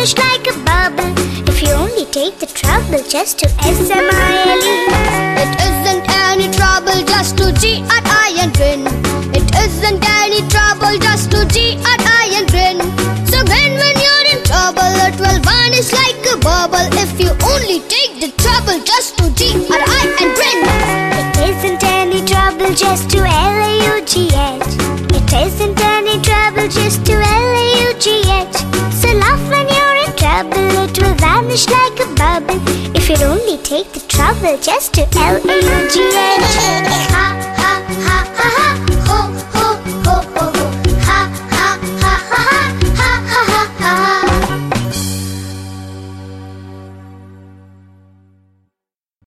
vanish like a bubble if you only take the trouble just to smile. It isn't any trouble just to GRI and grin. It isn't any trouble just to GRI and grin. So grin when you're in trouble, it will vanish like a bubble if you only take the trouble just to GRI and grin. It isn't any trouble just to LAUGH. It isn't any trouble just to LAUGH. So laugh when you're in trouble, it will vanish like a bubble if you only take the trouble just to LAUGH.